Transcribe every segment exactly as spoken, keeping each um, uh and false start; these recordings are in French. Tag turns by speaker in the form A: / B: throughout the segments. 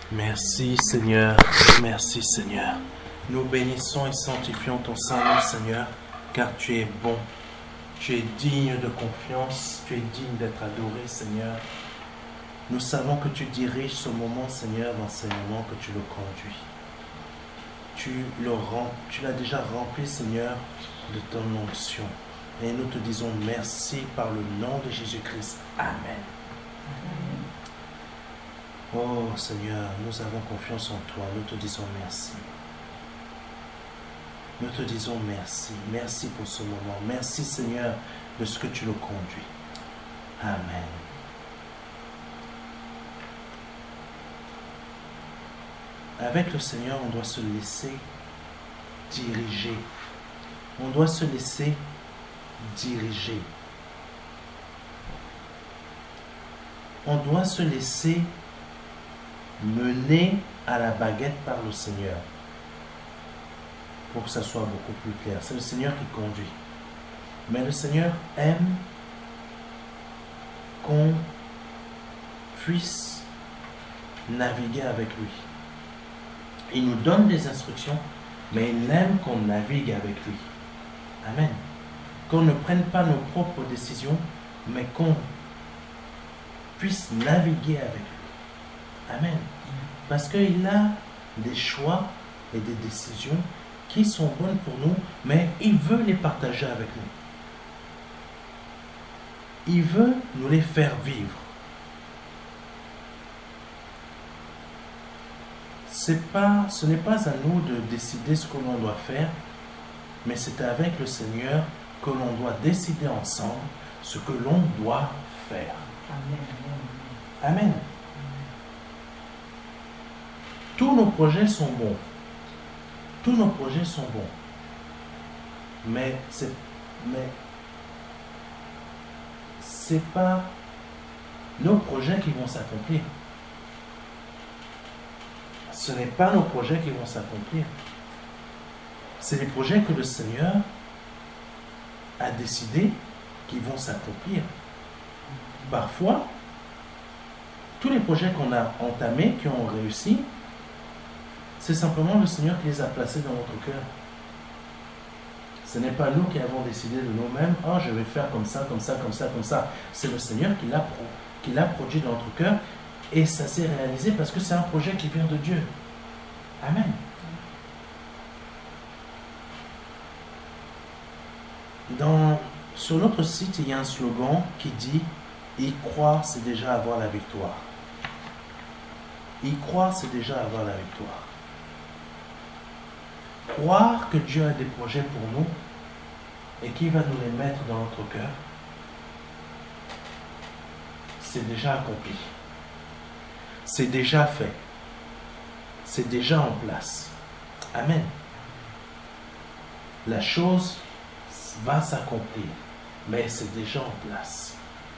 A: Merci Seigneur, merci Seigneur. Nous bénissons et sanctifions ton Saint-Nom Seigneur, car tu es bon, tu es digne de confiance, tu es digne d'être adoré Seigneur. Nous savons que tu diriges ce moment Seigneur dans ces moments que tu le conduis. Tu le rends, tu l'as déjà rempli Seigneur de ton onction. Et nous te disons merci par le nom de Jésus-Christ. Amen. Oh Seigneur, nous avons confiance en toi, nous te disons merci. Nous te disons merci, merci pour ce moment. Merci Seigneur de ce que tu le conduis. Amen. Avec le Seigneur, on doit se laisser diriger. On doit se laisser diriger. On doit se laisser mener à la baguette par le Seigneur pour que ça soit beaucoup plus clair. C'est le Seigneur qui conduit. Mais le Seigneur aime qu'on puisse naviguer avec lui. Il nous donne des instructions, mais il aime qu'on navigue avec lui. Amen. Qu'on ne prenne pas nos propres décisions, mais qu'on puisse naviguer avec lui. Amen. Parce qu'il a des choix et des décisions qui sont bonnes pour nous, mais il veut les partager avec nous. Il veut nous les faire vivre. C'est pas, ce n'est pas à nous de décider ce que l'on doit faire, mais c'est avec le Seigneur que l'on doit décider ensemble ce que l'on doit faire. Amen. Amen. Tous nos projets sont bons. Tous nos projets sont bons. Mais c'est mais c'est pas nos projets qui vont s'accomplir. Ce n'est pas nos projets qui vont s'accomplir. C'est les projets que le Seigneur a décidé qui vont s'accomplir. Parfois, tous les projets qu'on a entamés, qui ont réussi, c'est simplement le Seigneur qui les a placés dans notre cœur. Ce n'est pas nous qui avons décidé de nous-mêmes, « Oh, je vais faire comme ça, comme ça, comme ça, comme ça. » C'est le Seigneur qui l'a, qui l'a produit dans notre cœur et ça s'est réalisé parce que c'est un projet qui vient de Dieu. Amen. Dans, sur notre site, il y a un slogan qui dit « Y croire, c'est déjà avoir la victoire. » Y croire, c'est déjà avoir la victoire. Croire que Dieu a des projets pour nous et qu'il va nous les mettre dans notre cœur, c'est déjà accompli. C'est déjà fait. C'est déjà en place. Amen. La chose va s'accomplir, mais c'est déjà en place.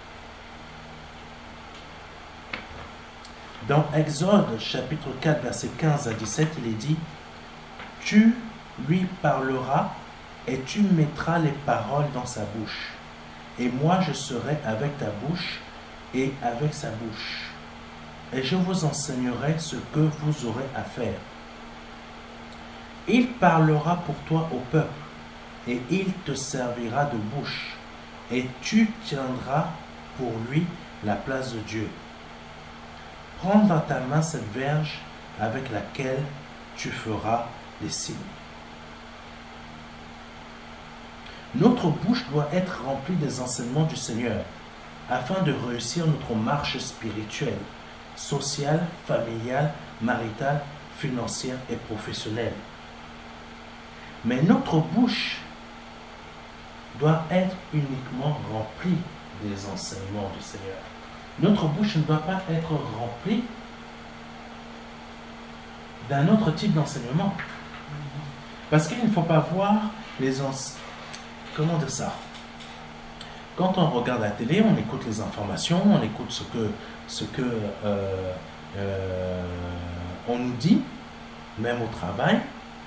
A: Dans Exode, chapitre quatre, versets quinze à dix-sept, il est dit « Tu lui parleras et tu mettras les paroles dans sa bouche. Et moi je serai avec ta bouche et avec sa bouche. Et je vous enseignerai ce que vous aurez à faire. Il parlera pour toi au peuple, et il te servira de bouche, et tu tiendras pour lui la place de Dieu. Prends dans ta main cette verge avec laquelle tu feras les signes. » Notre bouche doit être remplie des enseignements du Seigneur afin de réussir notre marche spirituelle, sociale, familiale, maritale, financière et professionnelle. Mais notre bouche doit être uniquement remplie des enseignements du Seigneur. Notre bouche ne doit pas être remplie d'un autre type d'enseignement. Parce qu'il ne faut pas voir les enseignements. Comment dire ça? Quand on regarde la télé, on écoute les informations, on écoute ce que, ce que euh, euh, on nous dit, même au travail.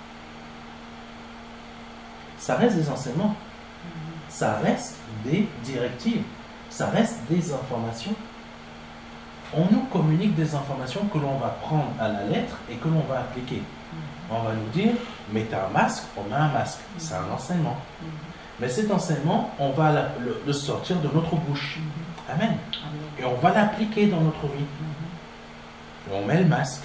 A: Ça reste des enseignements. Ça reste des directives. Ça reste des informations. on nous communique des informations que l'on va prendre à la lettre et que l'on va appliquer. On va nous dire, mettez un masque, on met un masque. C'est un enseignement. Mais cet enseignement, on va la, le, le sortir de notre bouche. Amen. Et on va l'appliquer dans notre vie. Et on met le masque.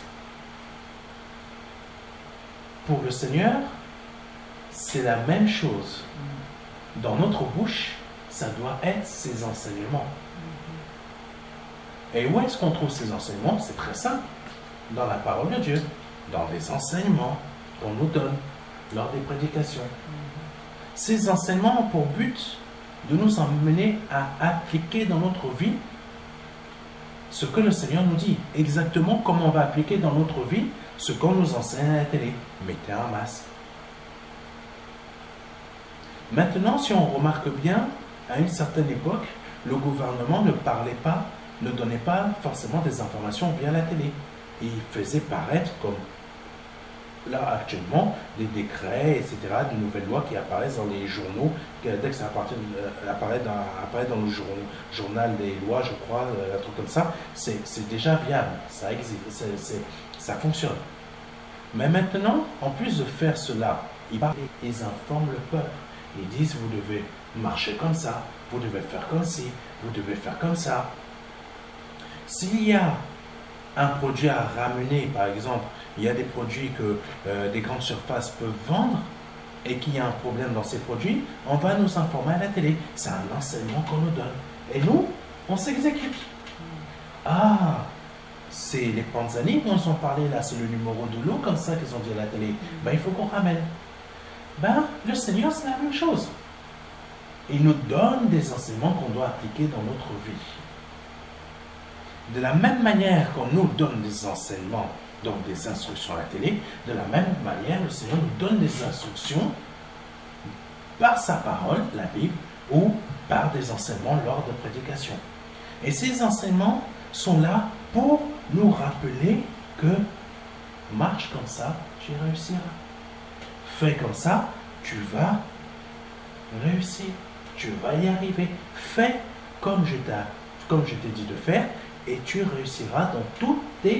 A: Pour le Seigneur, c'est la même chose. Dans notre bouche, ça doit être ces enseignements. Et où est-ce qu'on trouve ces enseignements? C'est très simple. Dans la parole de Dieu. Dans les enseignements qu'on nous donne lors des prédications. Ces enseignements ont pour but de nous emmener à appliquer dans notre vie ce que le Seigneur nous dit. Exactement comment on va appliquer dans notre vie ce qu'on nous enseigne à la télé. Mettez un masque. Maintenant, si on remarque bien, à une certaine époque, le gouvernement ne parlait pas, ne donnait pas forcément des informations via la télé. Il faisait paraître comme là actuellement des décrets, et cetera, de nouvelles lois qui apparaissent dans les journaux, dès que ça apparaît, apparaît, dans, apparaît dans le journal, journal des lois, je crois, un truc comme ça, c'est déjà viable, ça existe, c'est, c'est, ça fonctionne. Mais maintenant, en plus de faire cela, ils, parlent, ils informent le peuple. Ils disent, vous devez marcher comme ça, vous devez faire comme ci, vous devez faire comme ça. S'il y a un produit à ramener, par exemple, il y a des produits que euh, des grandes surfaces peuvent vendre et qu'il y a un problème dans ces produits, on va nous informer à la télé. C'est un enseignement qu'on nous donne. Et nous, on s'exécute. Ah, c'est les Panzani dont ils ont parlé là, c'est le numéro de l'eau comme ça qu'ils ont dit à la télé. Ben, il faut qu'on ramène. Ben, le Seigneur, c'est la même chose. Il nous donne des enseignements qu'on doit appliquer dans notre vie. De la même manière qu'on nous donne des enseignements, donc des instructions à la télé, de la même manière, le Seigneur nous donne des instructions par sa parole, la Bible, ou par des enseignements lors de prédications. Et ces enseignements sont là pour nous rappeler que marche comme ça, tu réussiras. Fais comme ça, tu vas réussir. Tu vas y arriver. Fais comme je t'ai, comme je t'ai dit de faire et tu réussiras dans toutes tes,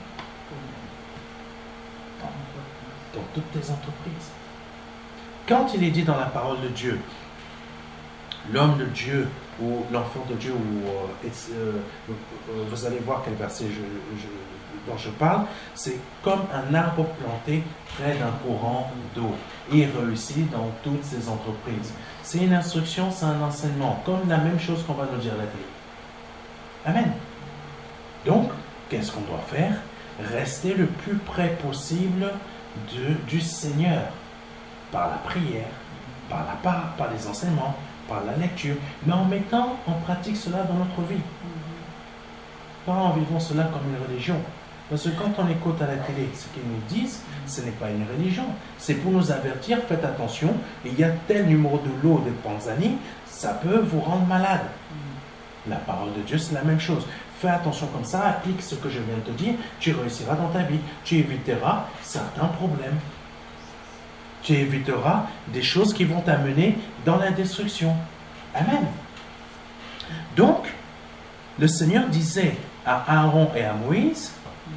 A: dans, dans toutes tes entreprises. Quand il est dit dans la parole de Dieu, l'homme de Dieu ou l'enfant de Dieu, ou euh, euh, vous allez voir quel verset je, je, dont je parle, c'est comme un arbre planté près d'un courant d'eau. Il réussit dans toutes ses entreprises. C'est une instruction, c'est un enseignement, comme la même chose qu'on va nous dire la télé. Amen. Donc, qu'est-ce qu'on doit faire? Rester le plus près possible de, du Seigneur, par la prière, par la part, par les enseignements, par la lecture, mais en mettant en pratique cela dans notre vie. Pas en vivant cela comme une religion. Parce que quand on écoute à la télé ce qu'ils nous disent, ce n'est pas une religion. C'est pour nous avertir, faites attention, il y a tel numéro de l'eau de Panzani, ça peut vous rendre malade. La parole de Dieu, c'est la même chose. Fais attention comme ça, applique ce que je viens de te dire, tu réussiras dans ta vie. Tu éviteras certains problèmes. Tu éviteras des choses qui vont t'amener dans la destruction. Amen. Donc, le Seigneur disait à Aaron et à Moïse,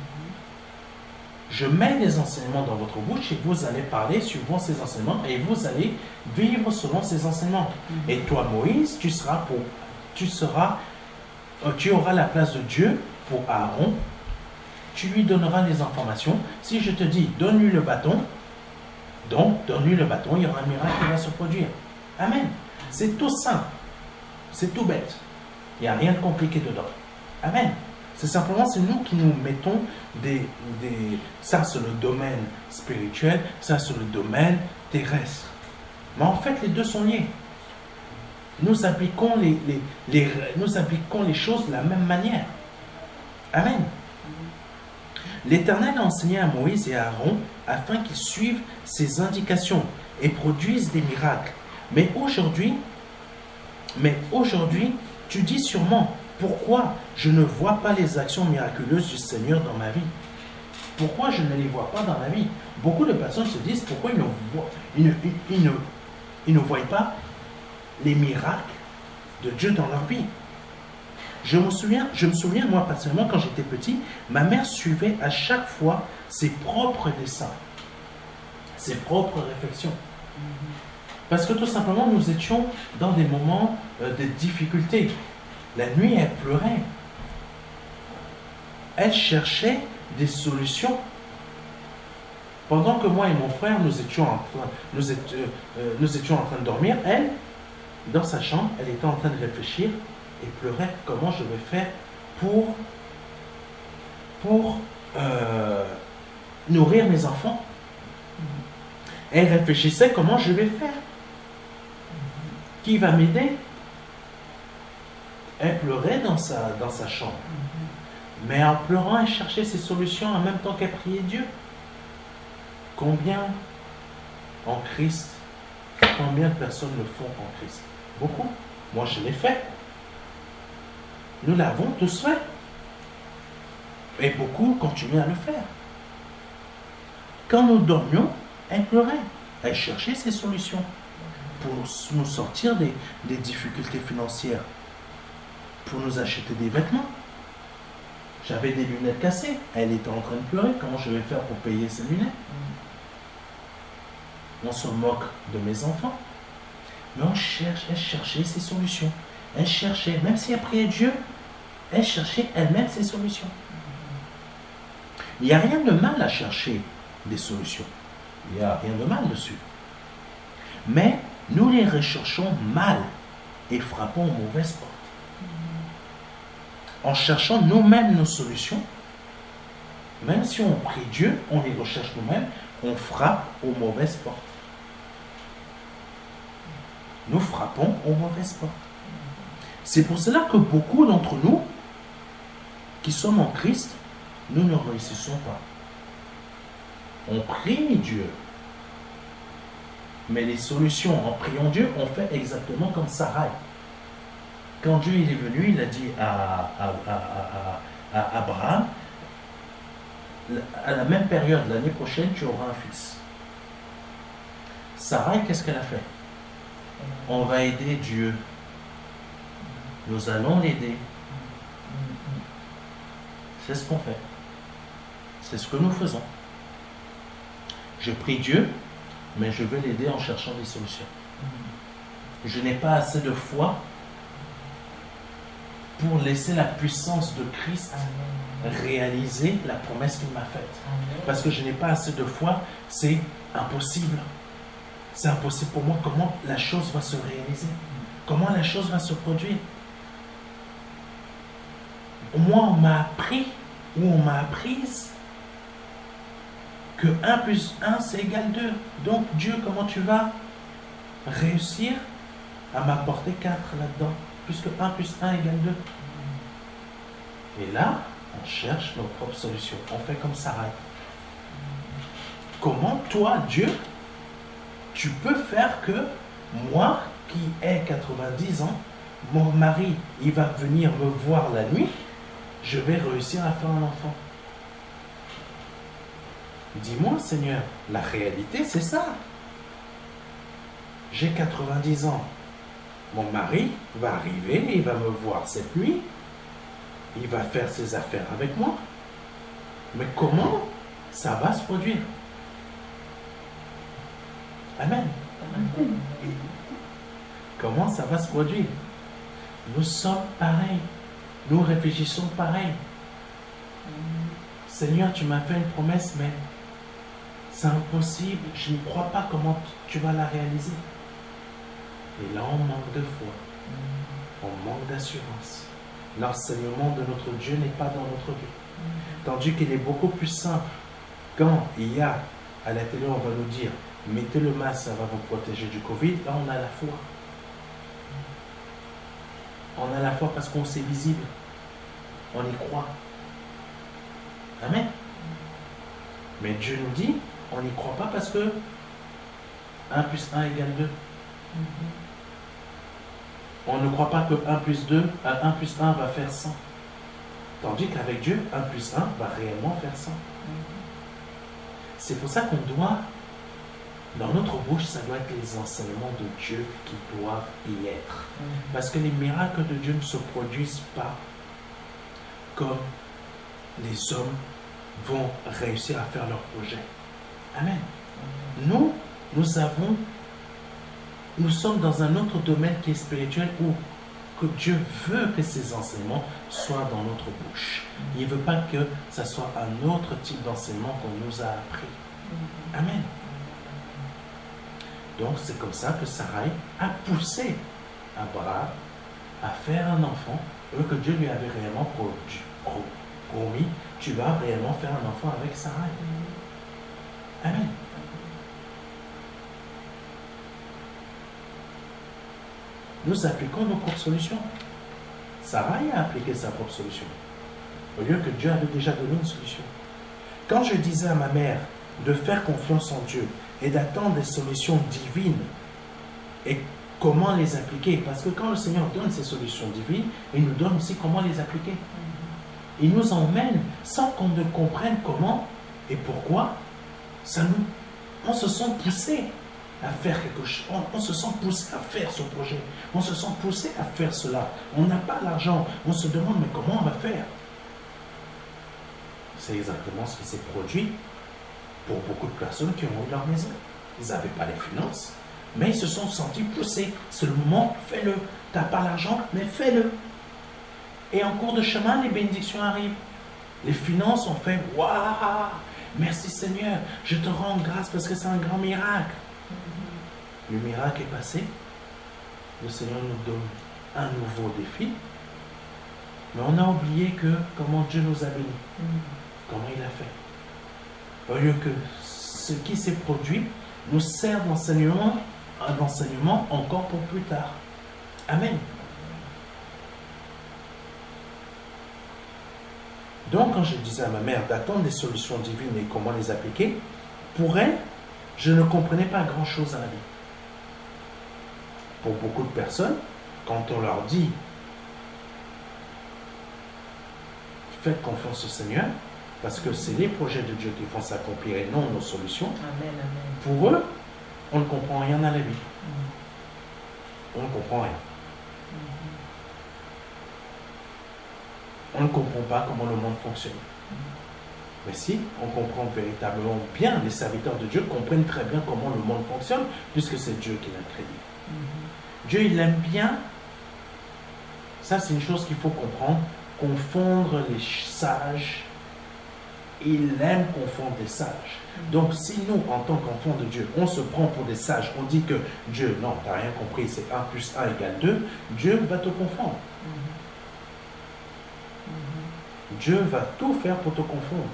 A: je mets des enseignements dans votre bouche et vous allez parler suivant ces enseignements et vous allez vivre selon ces enseignements. Et toi, Moïse, tu seras pour, tu seras, tu auras la place de Dieu pour Aaron. Tu lui donneras les informations. Si je te dis, donne-lui le bâton, donc, donne-lui le bâton, il y aura un miracle qui va se produire. Amen. C'est tout simple. C'est tout bête. Il n'y a rien de compliqué dedans. Amen. C'est simplement, c'est nous qui nous mettons des... des ça, c'est le domaine spirituel, ça, c'est le domaine terrestre. Mais en fait, les deux sont liés. Nous appliquons les, les, les, nous appliquons les choses de la même manière. Amen. L'Éternel a enseigné à Moïse et à Aaron afin qu'ils suivent ses indications et produisent des miracles. Mais aujourd'hui, mais aujourd'hui, tu dis sûrement, pourquoi je ne vois pas les actions miraculeuses du Seigneur dans ma vie? Pourquoi je ne les vois pas dans ma vie? Beaucoup de personnes se disent, pourquoi ils ne voient, ils ne, ils ne, ils ne voient pas les miracles de Dieu dans leur vie? Je me souviens, je me souviens, moi, personnellement, quand j'étais petit, ma mère suivait à chaque fois ses propres dessins, ses propres réflexions. Parce que tout simplement, nous étions dans des moments euh, de difficulté. La nuit, elle pleurait. Elle cherchait des solutions. Pendant que moi et mon frère, nous étions en train, nous étions, euh, nous étions en train de dormir, elle, dans sa chambre, elle était en train de réfléchir et pleurait comment je vais faire pour, pour euh, nourrir mes enfants. Elle réfléchissait comment je vais faire. Qui va m'aider? Elle pleurait dans sa, dans sa chambre. Mais en pleurant, elle cherchait ses solutions en même temps qu'elle priait Dieu. Combien en Christ, combien de personnes le font en Christ? Beaucoup. Moi, je l'ai fait. Nous l'avons tous fait. Et beaucoup continuent à le faire. Quand nous dormions, elle pleurait. Elle cherchait ses solutions pour nous sortir des, des difficultés financières, pour nous acheter des vêtements. J'avais des lunettes cassées. Elle était en train de pleurer. Comment je vais faire pour payer ces lunettes? On se moque de mes enfants. Mais on cherche, elle cherchait ses solutions. Elle cherchait, même si elle priait Dieu, elle cherchait elle-même ses solutions. Il n'y a rien de mal à chercher des solutions. Il n'y a rien de mal dessus. Mais nous les recherchons mal et frappons aux mauvaises portes. En cherchant nous-mêmes nos solutions, même si on prie Dieu, on les recherche nous-mêmes, on frappe aux mauvaises portes. Nous frappons aux mauvaises portes. C'est pour cela que beaucoup d'entre nous, qui sommes en Christ, nous ne réussissons pas. On prie Dieu. Mais les solutions en priant Dieu, on fait exactement comme Sarai. Quand Dieu il est venu, il a dit à, à, à, à, à Abraham, à la même période, l'année prochaine, tu auras un fils. Sarai, qu'est-ce qu'elle a fait? On va aider Dieu. Nous allons l'aider. C'est ce qu'on fait. C'est ce que nous faisons. Je prie Dieu, mais je vais l'aider en cherchant des solutions. Je n'ai pas assez de foi pour laisser la puissance de Christ réaliser la promesse qu'il m'a faite. Parce que je n'ai pas assez de foi, c'est impossible. C'est impossible pour moi. Comment la chose va se réaliser? Comment la chose va se produire? Moi, on m'a appris, ou on m'a apprise, que un plus un, c'est égal deux. Donc, Dieu, comment tu vas réussir à m'apporter quatre là-dedans? Puisque un plus un égale deux. Et là, on cherche nos propres solutions. On fait comme Sarai. Comment, toi, Dieu, tu peux faire que moi, qui ai quatre-vingt-dix ans, mon mari, il va venir me voir la nuit, je vais réussir à faire un enfant? Dis-moi, Seigneur, la réalité, c'est ça. J'ai quatre-vingt-dix ans. Mon mari va arriver, il va me voir cette nuit, il va faire ses affaires avec moi. Mais comment ça va se produire? Amen. Amen. Comment ça va se produire? Nous sommes pareils. Nous réfléchissons pareil. Seigneur, tu m'as fait une promesse, mais c'est impossible. Je ne crois pas comment tu vas la réaliser. Et là, on manque de foi. On manque d'assurance. L'enseignement de notre Dieu n'est pas dans notre vie. Tandis qu'il est beaucoup plus simple. Quand il y a, à la télé, on va nous dire, mettez le masque, ça va vous protéger du Covid. Là, on a la foi. On a la foi parce qu'on sait visible. On y croit. Amen. Mais Dieu nous dit, on n'y croit pas parce que un plus un égale deux. On ne croit pas que un plus deux, un plus un va faire cent. Tandis qu'avec Dieu, un plus un va réellement faire cent. C'est pour ça qu'on doit, dans notre bouche, ça doit être les enseignements de Dieu qui doivent y être. Parce que les miracles de Dieu ne se produisent pas comme les hommes vont réussir à faire leur projet. Amen. Nous, nous avons, nous sommes dans un autre domaine qui est spirituel où que Dieu veut que ces enseignements soient dans notre bouche. Il ne veut pas que ce soit un autre type d'enseignement qu'on nous a appris. Amen. Donc c'est comme ça que Sarai a poussé Abraham à faire un enfant, eux que Dieu lui avait réellement promis, tu vas réellement faire un enfant avec Sarai. Amen. Nous appliquons nos propres solutions. Sarai a appliqué sa propre solution, au lieu que Dieu avait déjà donné une solution. Quand je disais à ma mère de faire confiance en Dieu et d'attendre des solutions divines, et comment les appliquer, parce que quand le Seigneur donne ces solutions divines, il nous donne aussi comment les appliquer. Il nous emmène sans qu'on ne comprenne comment et pourquoi. Ça nous, on se sent poussé à faire quelque chose, on, on se sent poussé à faire ce projet, on se sent poussé à faire cela. On n'a pas l'argent, on se demande mais comment on va faire? C'est exactement ce qui s'est produit pour beaucoup de personnes qui ont eu leur maison. Ils n'avaient pas les finances, mais ils se sont sentis poussés. C'est le moment, fais-le. Tu n'as pas l'argent, mais fais-le. Et en cours de chemin, les bénédictions arrivent. Les finances ont fait « Waouh! Merci Seigneur, je te rends grâce parce que c'est un grand miracle. » Le miracle est passé. Le Seigneur nous donne un nouveau défi. Mais on a oublié que comment Dieu nous a bénis. Comment il a fait. Au lieu que ce qui s'est produit nous sert d'enseignement, d'enseignement encore pour plus tard. Amen. Donc, quand je disais à ma mère d'attendre des solutions divines et comment les appliquer, pour elle, je ne comprenais pas grand-chose à la vie. Pour beaucoup de personnes, quand on leur dit « Faites confiance au Seigneur », parce que c'est les projets de Dieu qui vont s'accomplir et non nos solutions,
B: amen, amen.
A: Pour eux, on ne comprend rien à la vie. Mm. On ne comprend rien. Mm. On ne comprend pas comment le monde fonctionne. Mm. Mais si on comprend véritablement bien, les serviteurs de Dieu comprennent très bien comment le monde fonctionne, puisque c'est Dieu qui l'a créé. Mm. Dieu, il aime bien. Ça, c'est une chose qu'il faut comprendre. Confondre les sages. Il aime confondre des sages. Donc, si nous, en tant qu'enfants de Dieu, on se prend pour des sages, on dit que Dieu, non, tu n'as rien compris, c'est un plus un égale deux, Dieu va te confondre. Mm-hmm. Dieu va tout faire pour te confondre.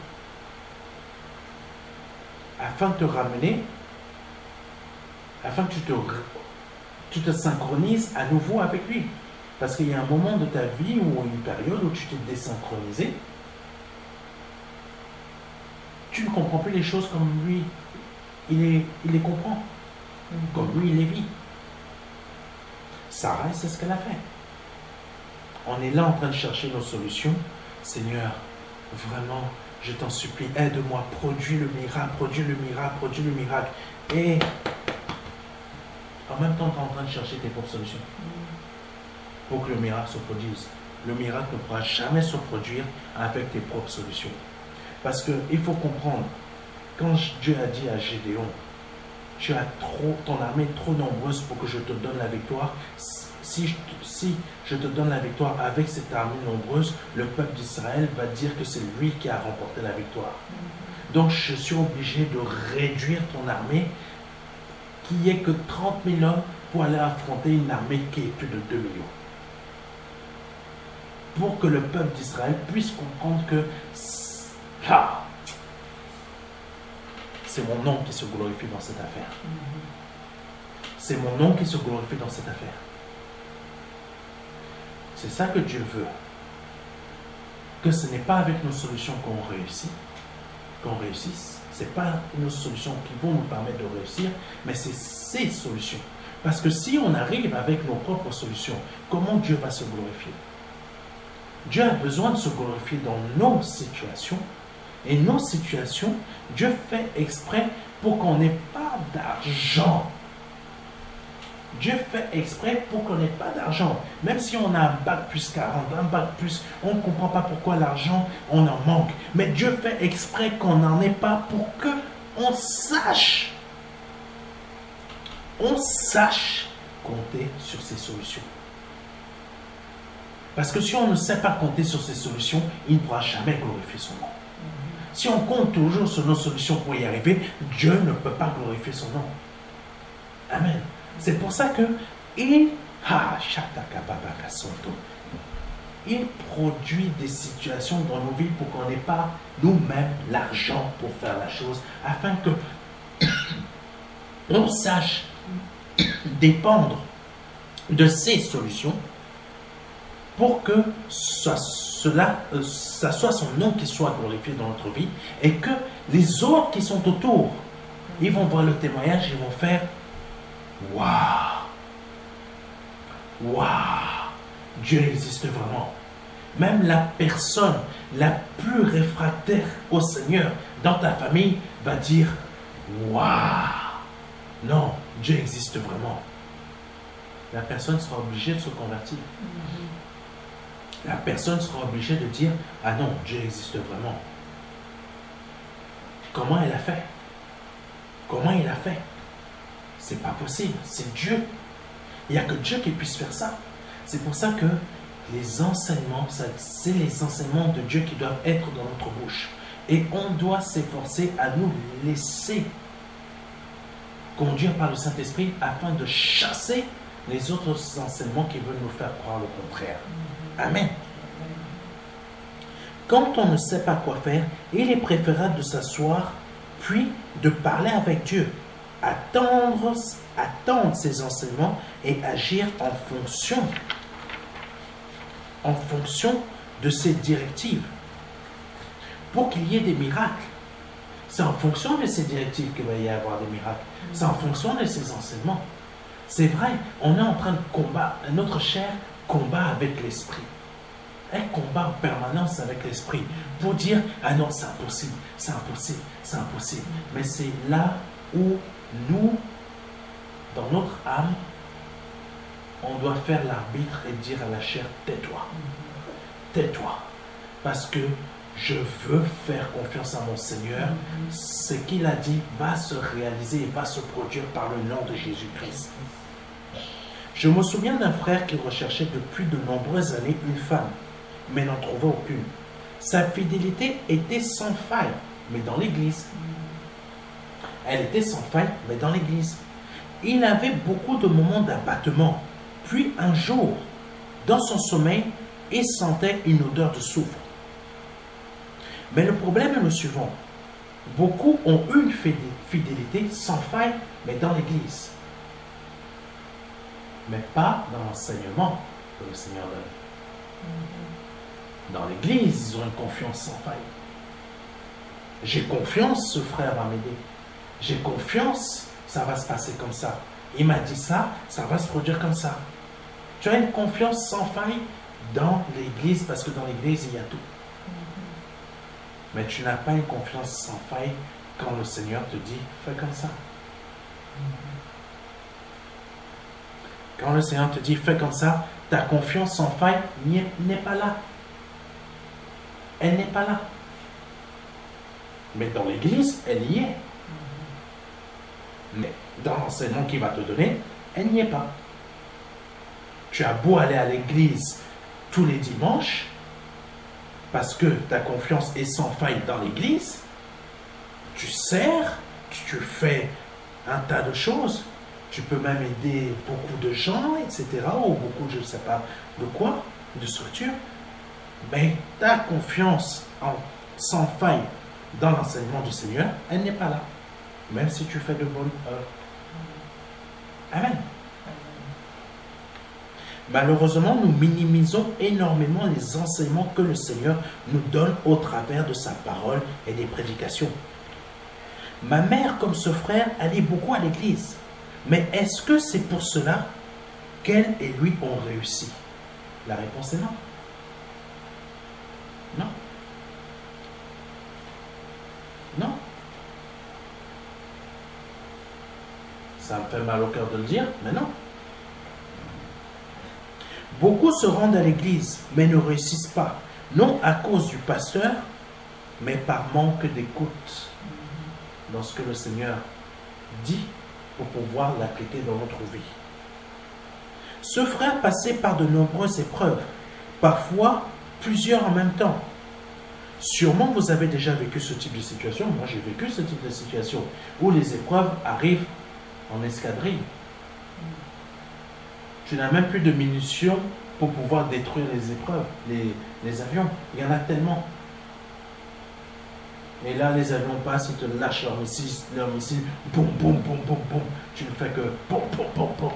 A: Afin de te ramener, afin que tu te, tu te synchronises à nouveau avec lui. Parce qu'il y a un moment de ta vie ou une période où tu t'es désynchronisé. Tu ne comprends plus les choses comme lui, il, est, il les comprend, comme lui, il les vit. Sarah, c'est ce qu'elle a fait. On est là en train de chercher nos solutions. Seigneur, vraiment, je t'en supplie, aide-moi, produis le miracle, produis le miracle, produis le miracle. Et en même temps, tu es en train de chercher tes propres solutions pour que le miracle se produise. Le miracle ne pourra jamais se produire avec tes propres solutions. Parce qu'il faut comprendre, quand Dieu a dit à Gédéon, tu as trop, ton armée est trop nombreuse pour que je te donne la victoire. Si je, si je te donne la victoire avec cette armée nombreuse, le peuple d'Israël va dire que c'est lui qui a remporté la victoire. Donc je suis obligé de réduire ton armée, qui n'est que trente mille hommes, pour aller affronter une armée qui est plus de deux millions. Pour que le peuple d'Israël puisse comprendre que ah, c'est mon nom qui se glorifie dans cette affaire. C'est mon nom qui se glorifie dans cette affaire. C'est ça que Dieu veut. Que ce n'est pas avec nos solutions qu'on réussit, qu'on réussisse. Ce n'est pas nos solutions qui vont nous permettre de réussir, mais c'est ces solutions. Parce que si on arrive avec nos propres solutions, comment Dieu va se glorifier? Dieu a besoin de se glorifier dans nos situations. Et nos situations, Dieu fait exprès pour qu'on n'ait pas d'argent. Dieu fait exprès pour qu'on n'ait pas d'argent. Même si on a un bac plus quarante, un bac plus, on ne comprend pas pourquoi l'argent, on en manque. Mais Dieu fait exprès qu'on n'en ait pas pour qu'on sache, on sache compter sur ces solutions. Parce que si on ne sait pas compter sur ces solutions, il ne pourra jamais glorifier son nom. Si on compte toujours sur nos solutions pour y arriver, Dieu ne peut pas glorifier son nom. Amen. C'est pour ça que il, ah, il produit des situations dans nos vies pour qu'on n'ait pas nous-mêmes l'argent pour faire la chose, afin que on sache dépendre de ces solutions pour que ça, cela, euh, ça soit son nom qui soit glorifié dans notre vie et que les autres qui sont autour, ils vont voir le témoignage, ils vont faire waouh, waouh, Dieu existe vraiment. Même la personne la plus réfractaire au Seigneur dans ta famille va dire waouh, non, Dieu existe vraiment. La personne sera obligée de se convertir. La personne sera obligée de dire ah non, Dieu existe vraiment. Comment elle a fait? Comment il a fait? C'est pas possible, c'est Dieu. Il n'y a que Dieu qui puisse faire ça. C'est pour ça que les enseignements, c'est les enseignements de Dieu qui doivent être dans notre bouche. Et on doit s'efforcer à nous laisser conduire par le Saint-Esprit afin de chasser les autres enseignements qui veulent nous faire croire le contraire. Amen. Quand on ne sait pas quoi faire, il est préférable de s'asseoir puis de parler avec Dieu, attendre, attendre ses enseignements et agir en fonction, en fonction de ses directives pour qu'il y ait des miracles. C'est en fonction de ces directives qu'il va y avoir des miracles. C'est en fonction de ces enseignements. C'est vrai, on est en train de combattre, notre chair combat avec l'esprit. Elle combat en permanence avec l'esprit pour dire ah non, c'est impossible, c'est impossible, c'est impossible. Mais c'est là où nous, dans notre âme, on doit faire l'arbitre et dire à la chair tais-toi, tais-toi, parce que je veux faire confiance à mon Seigneur. Ce qu'il a dit va se réaliser et va se produire par le nom de Jésus-Christ. Je me souviens d'un frère qui recherchait depuis de nombreuses années une femme, mais n'en trouvait aucune. Sa fidélité était sans faille, mais dans l'église. Elle était sans faille, mais dans l'église. Il avait beaucoup de moments d'abattement. Puis un jour, dans son sommeil, il sentait une odeur de soufre. Mais le problème est le suivant. Beaucoup ont une fidélité sans faille, mais dans l'église. Mais pas dans l'enseignement que le Seigneur donne. Dans l'église, ils ont une confiance sans faille. J'ai confiance, ce frère va m'aider. J'ai confiance, ça va se passer comme ça. Il m'a dit ça, ça va se produire comme ça. Tu as une confiance sans faille dans l'église parce que dans l'église, il y a tout. Mais tu n'as pas une confiance sans faille quand le Seigneur te dit fais comme ça. Quand le Seigneur te dit fais comme ça, ta confiance sans faille n'est pas là. Elle n'est pas là. Mais dans l'église, elle y est. Mais dans l'enseignement qu'il va te donner, elle n'y est pas. Tu as beau aller à l'église tous les dimanches, parce que ta confiance est sans faille dans l'église, tu sers, tu fais un tas de choses, tu peux même aider beaucoup de gens, et cetera, ou beaucoup, je ne sais pas de quoi, de structure, mais ta confiance en, sans faille dans l'enseignement du Seigneur, elle n'est pas là, même si tu fais de bonnes œuvres. Amen. Malheureusement, nous minimisons énormément les enseignements que le Seigneur nous donne au travers de sa parole et des prédications. Ma mère, comme ce frère, allait beaucoup à l'église. Mais est-ce que c'est pour cela qu'elle et lui ont réussi? La réponse est non. Non. Non. Ça me fait mal au cœur de le dire, mais non. Beaucoup se rendent à l'église, mais ne réussissent pas, non à cause du pasteur, mais par manque d'écoute dans ce que le Seigneur dit pour pouvoir l'appliquer dans notre vie. Ce frère passait par de nombreuses épreuves, parfois plusieurs en même temps. Sûrement vous avez déjà vécu ce type de situation. Moi j'ai vécu ce type de situation où les épreuves arrivent en escadrille. Tu n'as même plus de munitions pour pouvoir détruire les épreuves, les, les avions. Il y en a tellement. Et là, les avions passent, ils te lâchent leurs missiles, leurs missiles, boum, boum, boum, boum, boum. Tu ne fais que boum, boum, boum, boum.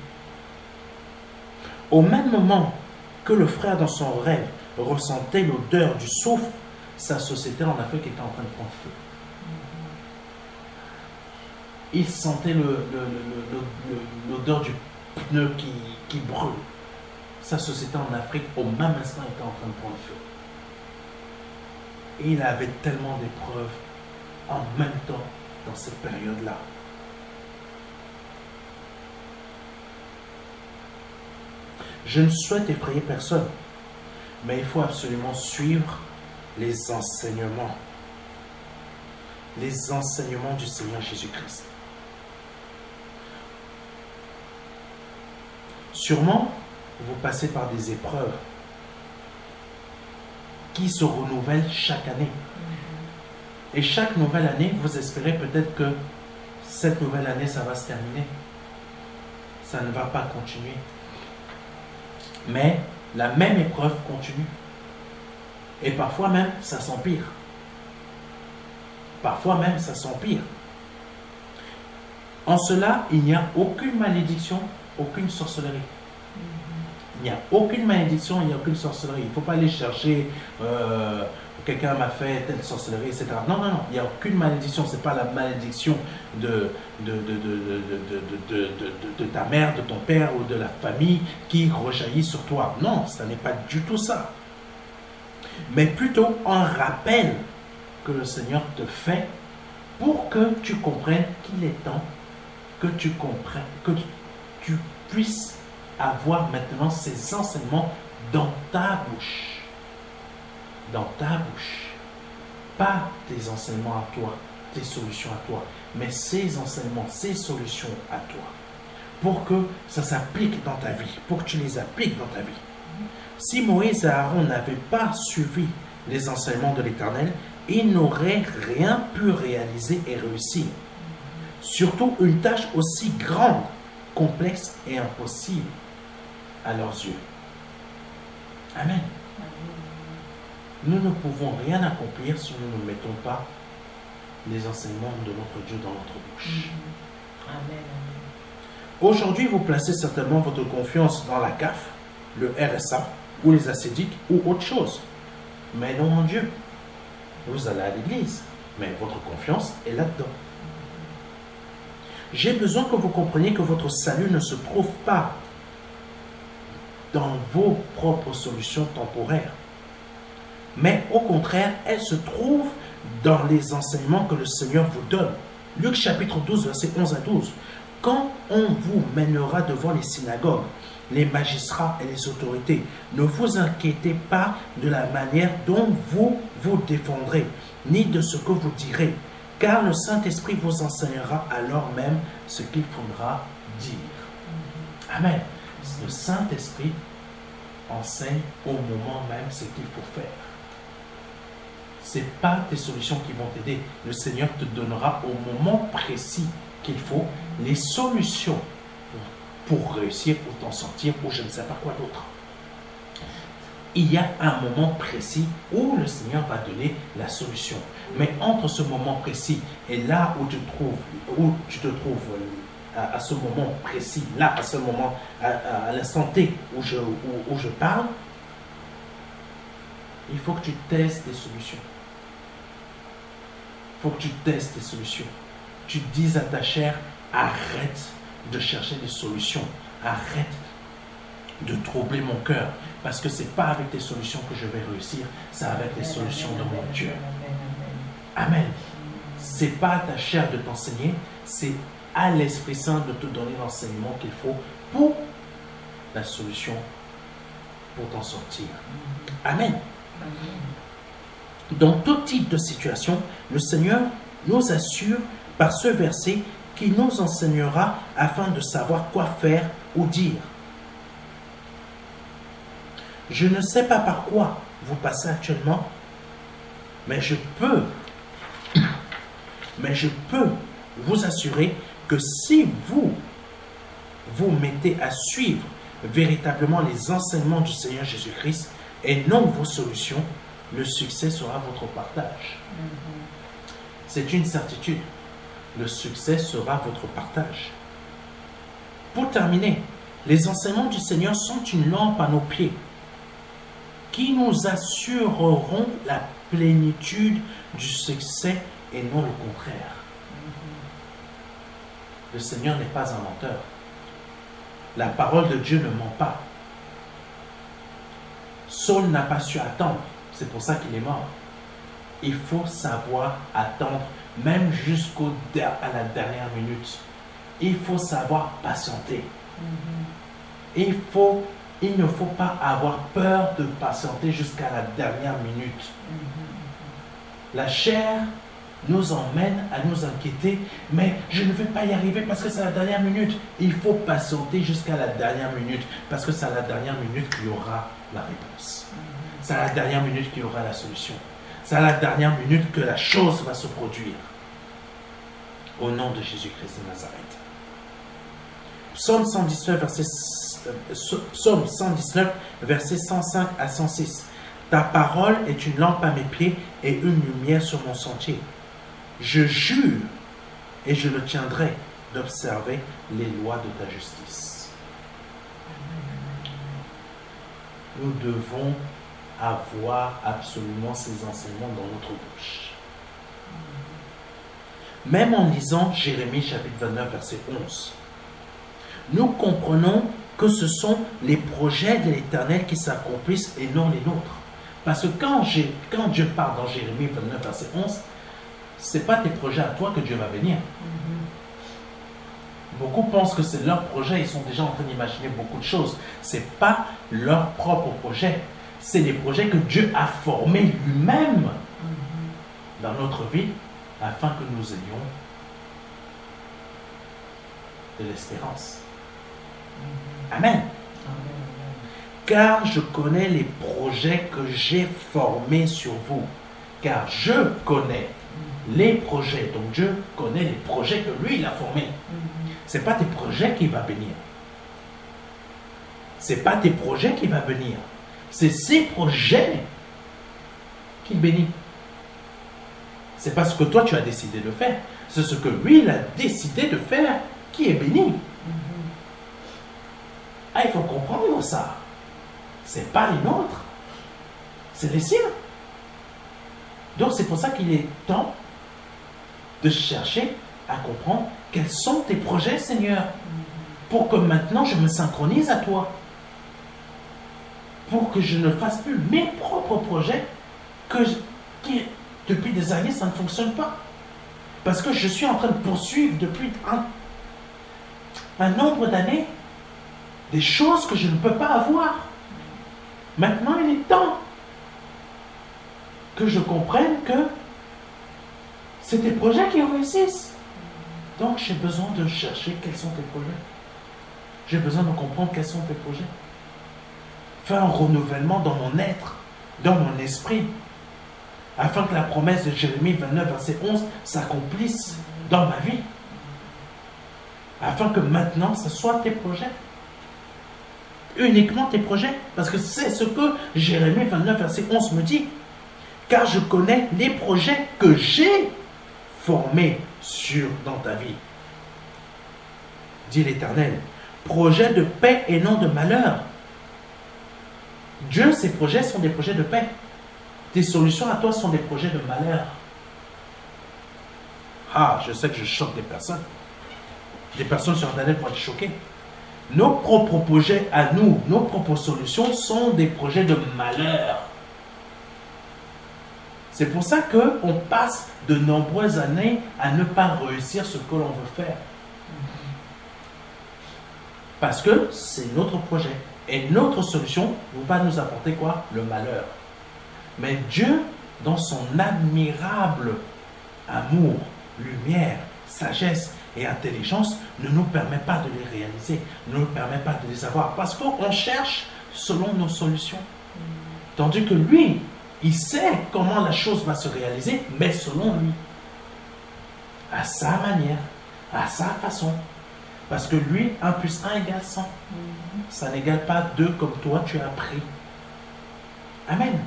A: Au même moment que le frère dans son rêve ressentait l'odeur du soufre, sa société en Afrique était en train de prendre feu. Il sentait l'odeur du pneu qui, qui brûle. Sa société en Afrique, au même instant, était en train de prendre feu. Et il avait tellement d'épreuves en même temps dans cette période-là. Je ne souhaite effrayer personne, mais il faut absolument suivre les enseignements. Les enseignements du Seigneur Jésus-Christ. Sûrement, vous passez par des épreuves qui se renouvellent chaque année. Et chaque nouvelle année, vous espérez peut-être que cette nouvelle année, ça va se terminer. Ça ne va pas continuer. Mais la même épreuve continue. Et parfois même, ça s'empire. Parfois même, ça s'empire. En cela, il n'y a aucune malédiction, aucune sorcellerie. Il n'y a aucune malédiction, il n'y a aucune sorcellerie. Il ne faut pas aller chercher, euh, quelqu'un m'a fait telle sorcellerie, et cetera. Non, non, non, il n'y a aucune malédiction. Ce n'est pas la malédiction de, de, de, de, de, de, de, de, de ta mère, de ton père ou de la famille qui rejaillit sur toi. Non, ce n'est pas du tout ça. Mais plutôt un rappel que le Seigneur te fait pour que tu comprennes qu'il est temps que tu comprennes, que tu puisses avoir maintenant ces enseignements dans ta bouche. Dans ta bouche. Pas tes enseignements à toi, tes solutions à toi, mais ces enseignements, ces solutions à toi. Pour que ça s'applique dans ta vie, pour que tu les appliques dans ta vie. Si Moïse et Aaron n'avaient pas suivi les enseignements de l'Éternel, ils n'auraient rien pu réaliser et réussir. Surtout une tâche aussi grande, complexe et impossible à leurs yeux. Amen. Nous ne pouvons rien accomplir si nous ne mettons pas les enseignements de notre Dieu dans notre bouche.
B: Amen.
A: Aujourd'hui, vous placez certainement votre confiance dans la C A F, le R S A, ou les ascétiques, ou autre chose. Mais non en Dieu. Vous allez à l'église, mais votre confiance est là-dedans. J'ai besoin que vous compreniez que votre salut ne se trouve pas dans vos propres solutions temporaires. Mais au contraire, elle se trouve dans les enseignements que le Seigneur vous donne. Luc chapitre douze, versets onze à douze. Quand on vous mènera devant les synagogues, les magistrats et les autorités, ne vous inquiétez pas de la manière dont vous vous défendrez, ni de ce que vous direz, car le Saint-Esprit vous enseignera alors même ce qu'il faudra dire. Amen. Le Saint-Esprit enseigne au moment même ce qu'il faut faire. Ce n'est pas tes solutions qui vont t'aider. Le Seigneur te donnera au moment précis qu'il faut les solutions pour réussir ou t'en sortir ou je ne sais pas quoi d'autre. Il y a un moment précis où le Seigneur va donner la solution. Mais entre ce moment précis et là où tu te trouves, où tu te trouves à, à ce moment précis, là, à ce moment, à, à, à l'instant T où je, où, où je parle, il faut que tu testes tes solutions. Il faut que tu testes tes solutions. Tu dis à ta chair, arrête de chercher des solutions. Arrête de troubler mon cœur. Parce que ce n'est pas avec tes solutions que je vais réussir, c'est avec les solutions de mon Dieu. Amen. Ce n'est pas à ta chair de t'enseigner, c'est à l'Esprit Saint de te donner l'enseignement qu'il faut pour la solution pour t'en sortir. Amen. Dans tout type de situation, le Seigneur nous assure par ce verset qu'il nous enseignera afin de savoir quoi faire ou dire. Je ne sais pas par quoi vous passez actuellement, mais je peux, mais je peux vous assurer que si vous vous mettez à suivre véritablement les enseignements du Seigneur Jésus-Christ et non vos solutions, le succès sera votre partage. Mm-hmm. C'est une certitude. Le succès sera votre partage. Pour terminer, les enseignements du Seigneur sont une lampe à nos pieds qui nous assureront la plénitude du succès et non le contraire. Mm-hmm. Le Seigneur n'est pas un menteur. La parole de Dieu ne ment pas. Saul n'a pas su attendre. C'est pour ça qu'il est mort. Il faut savoir attendre, même jusqu'à la dernière minute. Il faut savoir patienter. Mm-hmm. Il, faut, il ne faut pas avoir peur de patienter jusqu'à la dernière minute. Mm-hmm. La chair nous emmène à nous inquiéter, mais je ne vais pas y arriver parce que c'est la dernière minute. Il faut patienter jusqu'à la dernière minute, parce que c'est à la dernière minute qu'il y aura la réponse. C'est à la dernière minute qu'il y aura la solution. C'est à la dernière minute que la chose va se produire. Au nom de Jésus-Christ de Nazareth. Psaume cent dix-neuf, verset, Psaume cent dix-neuf, verset cent cinq à cent six. Ta parole est une lampe à mes pieds et une lumière sur mon sentier. Je jure et je le tiendrai d'observer les lois de ta justice. Nous devons avoir absolument ces enseignements dans notre bouche. Même en lisant Jérémie chapitre vingt-neuf, verset onze, nous comprenons que ce sont les projets de l'Éternel qui s'accomplissent et non les nôtres. Parce que quand, quand Dieu parle dans Jérémie vingt-neuf, verset onze, ce n'est pas tes projets à toi que Dieu va bénir. Mm-hmm. Beaucoup pensent que c'est leur projet, ils sont déjà en train d'imaginer beaucoup de choses. Ce n'est pas leur propre projet. C'est les projets que Dieu a formés lui-même mm-hmm. dans notre vie afin que nous ayons de l'espérance. Mm-hmm. Amen. Amen. Car je connais les projets que j'ai formés sur vous. Car je connais les projets. Donc Dieu connaît les projets que lui, il a formés. Mm-hmm. Ce n'est pas tes projets qui va bénir. Ce n'est pas tes projets qui va bénir. C'est ses projets qui bénit. C'est pas ce que toi tu as décidé de faire. C'est ce que lui, il a décidé de faire qui est béni. Mm-hmm. Ah, il faut comprendre ça. Ce n'est pas les nôtres. C'est les siens. Donc c'est pour ça qu'il est temps de chercher à comprendre quels sont tes projets, Seigneur, pour que maintenant je me synchronise à toi. Pour que je ne fasse plus mes propres projets que je, qui, depuis des années, ça ne fonctionne pas. Parce que je suis en train de poursuivre depuis un, un nombre d'années des choses que je ne peux pas avoir. Maintenant, il est temps que je comprenne que c'est tes projets qui réussissent. Donc, j'ai besoin de chercher quels sont tes projets. J'ai besoin de comprendre quels sont tes projets. Faire un renouvellement dans mon être, dans mon esprit, afin que la promesse de Jérémie vingt-neuf, verset onze s'accomplisse dans ma vie. Afin que maintenant, ce soit tes projets. Uniquement tes projets. Parce que c'est ce que Jérémie vingt-neuf, verset onze me dit. Car je connais les projets que j'ai formés sur, dans ta vie. Dit l'Éternel. Projets de paix et non de malheur. Dieu, ses projets sont des projets de paix. Tes solutions à toi sont des projets de malheur. Ah, je sais que je choque des personnes. Des personnes sur Internet vont être choquées. Nos propres projets à nous, nos propres solutions sont des projets de malheur. C'est pour ça qu'on passe de nombreuses années à ne pas réussir ce que l'on veut faire. Parce que c'est notre projet. Et notre solution va nous apporter quoi? Le malheur. Mais Dieu, dans son admirable amour, lumière, sagesse et intelligence, ne nous permet pas de les réaliser, ne nous permet pas de les avoir, parce qu'on cherche selon nos solutions. Tandis que lui, il sait comment la chose va se réaliser, mais selon lui, à sa manière, à sa façon. Parce que lui, un plus un égale cent. Ça n'égale pas deux comme toi tu as appris. Amen.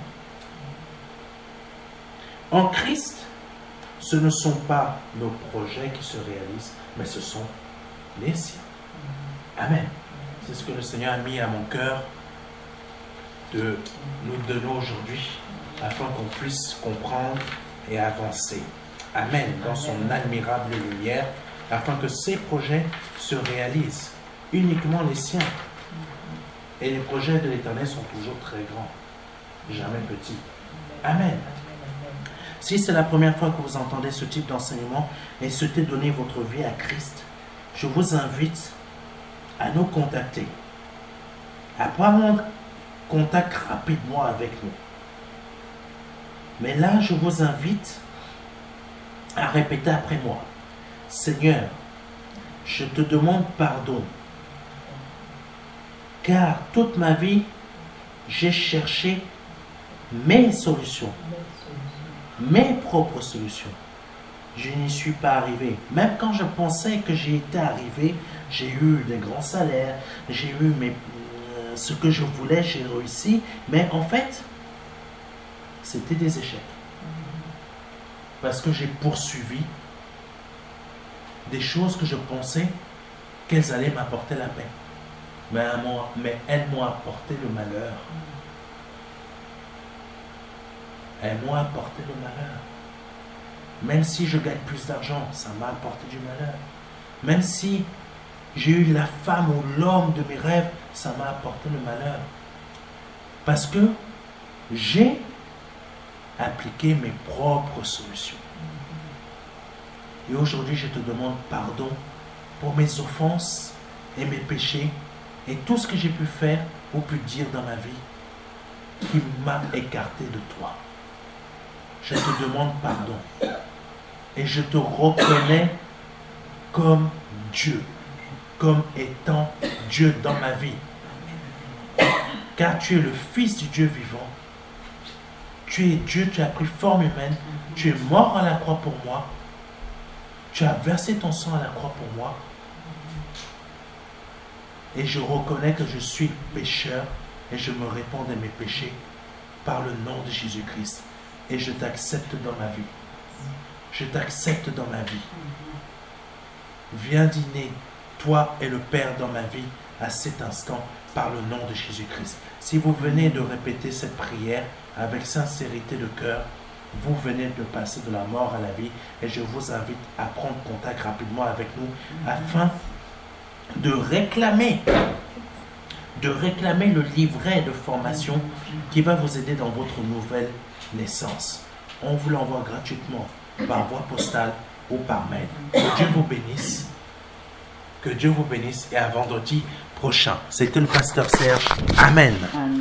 A: En Christ, ce ne sont pas nos projets qui se réalisent, mais ce sont les siens. Amen. C'est ce que le Seigneur a mis à mon cœur de nous donner aujourd'hui, afin qu'on puisse comprendre et avancer. Amen. Dans son admirable lumière, afin que ces projets se réalisent, uniquement les siens. Et les projets de l'Éternel sont toujours très grands, jamais petits. Amen. Si c'est la première fois que vous entendez ce type d'enseignement et souhaitez donner votre vie à Christ, je vous invite à nous contacter, à prendre contact rapidement avec nous. Mais là, je vous invite à répéter après moi. Seigneur, je te demande pardon, car toute ma vie, j'ai cherché mes solutions, mes propres solutions. Je n'y suis pas arrivé. Même quand je pensais que j'y étais arrivé, j'ai eu des grands salaires, j'ai eu mes, euh, ce que je voulais, j'ai réussi. Mais en fait, c'était des échecs. Parce que j'ai poursuivi des choses que je pensais qu'elles allaient m'apporter la paix. Mais, moi, mais elles m'ont apporté le malheur. Elles m'ont apporté le malheur. Même si je gagne plus d'argent, ça m'a apporté du malheur. Même si j'ai eu la femme ou l'homme de mes rêves, ça m'a apporté le malheur. Parce que j'ai appliqué mes propres solutions. Et aujourd'hui, je te demande pardon pour mes offenses et mes péchés et tout ce que j'ai pu faire ou pu dire dans ma vie qui m'a écarté de toi. Je te demande pardon. Et je te reconnais comme Dieu, comme étant Dieu dans ma vie. Car tu es le Fils du Dieu vivant. Tu es Dieu, tu as pris forme humaine. Tu es mort à la croix pour moi. Tu as versé ton sang à la croix pour moi. Et je reconnais que je suis pécheur et je me répands de mes péchés par le nom de Jésus-Christ. Et je t'accepte dans ma vie. Je t'accepte dans ma vie. Viens dîner, toi et le Père, dans ma vie à cet instant par le nom de Jésus-Christ. Si vous venez de répéter cette prière avec sincérité de cœur, vous venez de passer de la mort à la vie et je vous invite à prendre contact rapidement avec nous afin de réclamer, de réclamer le livret de formation qui va vous aider dans votre nouvelle naissance. On vous l'envoie gratuitement par voie postale ou par mail. Que Dieu vous bénisse. Que Dieu vous bénisse et à vendredi prochain. C'était le pasteur Serge. Amen. Amen.